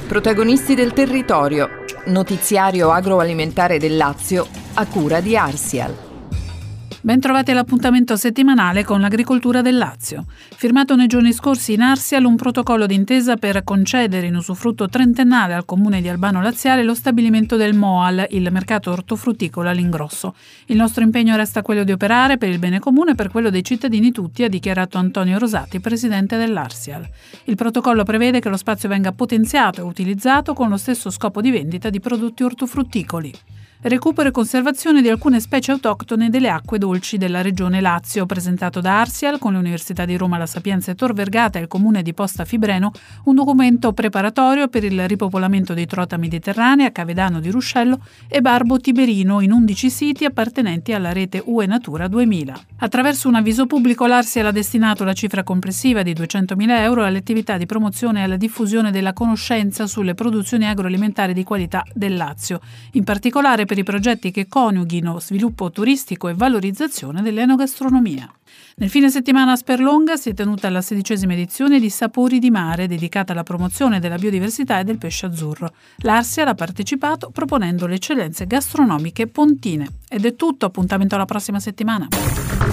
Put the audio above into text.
Protagonisti del territorio. Notiziario agroalimentare del Lazio a cura di Arsial. Bentrovati all'appuntamento settimanale con l'agricoltura del Lazio. Firmato nei giorni scorsi in Arsial un protocollo d'intesa per concedere in usufrutto trentennale al comune di Albano Laziale lo stabilimento del MOAL, il mercato ortofrutticolo all'ingrosso. Il nostro impegno resta quello di operare per il bene comune e per quello dei cittadini tutti, ha dichiarato Antonio Rosati, presidente dell'Arsial. Il protocollo prevede che lo spazio venga potenziato e utilizzato con lo stesso scopo di vendita di prodotti ortofrutticoli. Recupero e conservazione di alcune specie autoctone delle acque dolci della regione Lazio, presentato da Arsial con le Università di Roma La Sapienza e Tor Vergata e il comune di Posta Fibreno, un documento preparatorio per il ripopolamento di trota mediterranea, Cavedano di Ruscello e Barbo Tiberino in 11 siti appartenenti alla rete UE Natura 2000. Attraverso un avviso pubblico l'Arsial ha destinato la cifra complessiva di 200.000 euro alle attività di promozione e alla diffusione della conoscenza sulle produzioni agroalimentari di qualità del Lazio, in particolare per i progetti che coniughino sviluppo turistico e valorizzazione dell'enogastronomia. Nel fine settimana a Sperlonga si è tenuta la 16ª edizione di Sapori di Mare, dedicata alla promozione della biodiversità e del pesce azzurro. L'Arsial ha partecipato proponendo le eccellenze gastronomiche pontine. Ed è tutto, appuntamento alla prossima settimana.